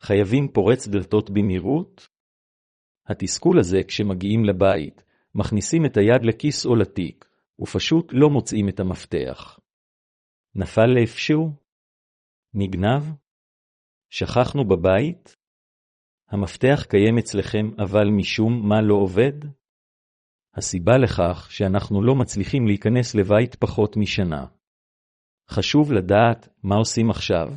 חייבים פורץ דלתות במהירות? התסכול הזה כשמגיעים לבית, מכניסים את היד לכיס או לתיק, ופשוט לא מוצאים את המפתח. נפל לאיפשהו? נגנב? שכחנו בבית? המפתח קיים אצלכם אבל משום מה לא עובד? הסיבה לכך שאנחנו לא מצליחים להיכנס לבית פחות משנה. חשוב לדעת מה עושים עכשיו.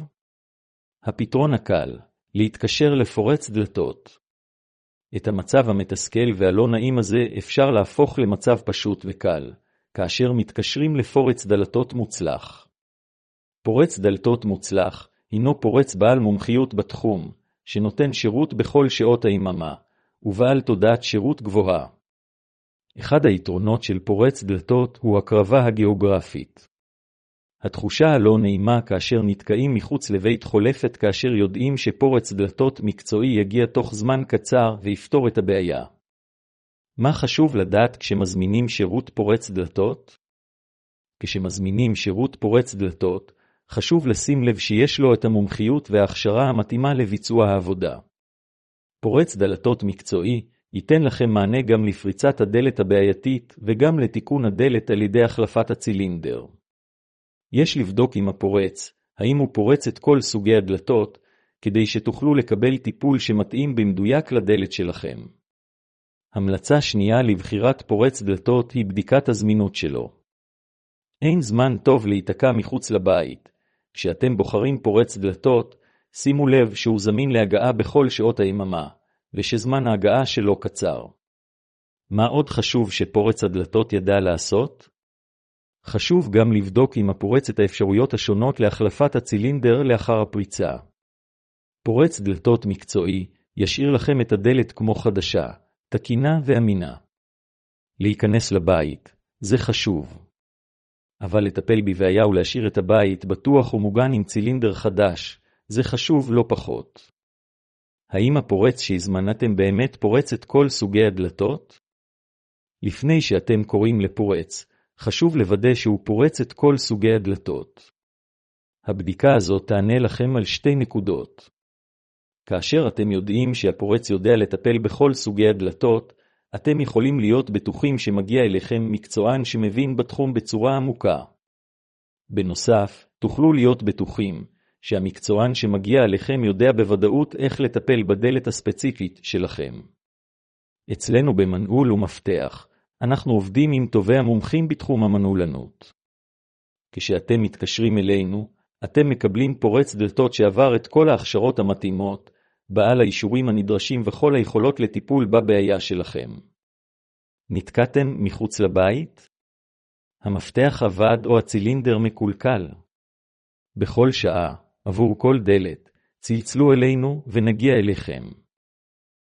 הפתרון הקל, להתקשר לפורץ דלתות. את המצב המתסכל והלא נעים הזה אפשר להפוך למצב פשוט וקל, כאשר מתקשרים לפורץ דלתות מוצלח. פורץ דלתות מוצלח הינו פורץ בעל מומחיות בתחום, שנותן שירות בכל שעות היממה, ובעל תודעת שירות גבוהה. אחד היתרונות של פורץ דלתות הוא הקרבה הגיאוגרפית. התחושה הלא נעימה כאשר נתקעים מחוץ לבית חולפת כאשר יודעים שפורץ דלתות מקצועי יגיע תוך זמן קצר ויפתור את הבעיה. מה חשוב לדעת כשמזמינים שירות פורץ דלתות? כשמזמינים שירות פורץ דלתות, חשוב לשים לב שיש לו את המומחיות וההכשרה המתאימה לביצוע העבודה. פורץ דלתות מקצועי ייתן לכם מענה גם לפריצת הדלת הבעייתית וגם לתיקון הדלת על ידי החלפת הצילינדר. יש לבדוק עם הפורץ, האם הוא פורץ את כל סוגי הדלתות, כדי שתוכלו לקבל טיפול שמתאים במדויק לדלת שלכם. המלצה שנייה לבחירת פורץ דלתות היא בדיקת הזמינות שלו. אין זמן טוב להיתקע מחוץ לבית. כשאתם בוחרים פורץ דלתות, שימו לב שהוא זמין להגעה בכל שעות היממה, ושזמן ההגעה שלו קצר. מה עוד חשוב שפורץ הדלתות ידע לעשות? חשוב גם לבדוק עם הפורץ את האפשרויות השונות להחלפת הצילינדר לאחר הפריצה. פורץ דלתות מקצועי ישאיר לכם את הדלת כמו חדשה, תקינה ואמינה. להיכנס לבית, זה חשוב. אבל לטפל בבעיה ולהשאיר את הבית בטוח ומוגן עם צילינדר חדש, זה חשוב לא פחות. האם הפורץ שהזמנתם באמת פורץ את כל סוגי הדלתות? לפני שאתם קוראים לפורץ, חשוב לוודא שהוא פורץ את כל סוגי הדלתות. הבדיקה הזאת תענה לכם על 2 נקודות. כאשר אתם יודעים שהפורץ יודע לטפל בכל סוגי הדלתות, אתם יכולים להיות בטוחים שמגיע אליכם מקצוען שמבין בתחום בצורה עמוקה. בנוסף, תוכלו להיות בטוחים שהמקצוען שמגיע אליכם יודע בוודאות איך לטפל בדלת הספציפית שלכם. אצלנו במנעול ומפתח, אנחנו עובדים עם טובי המומחים בתחום המנעולנות. כשאתם מתקשרים אלינו, אתם מקבלים פורץ דלתות שעבר את כל ההכשרות המתאימות, בעל האישורים הנדרשים וכל היכולות לטיפול בבעיה שלכם. נתקעתם מחוץ לבית? המפתח עבד או הצילינדר מקולקל? בכל שעה, עבור כל דלת, צלצלו אלינו ונגיע אליכם.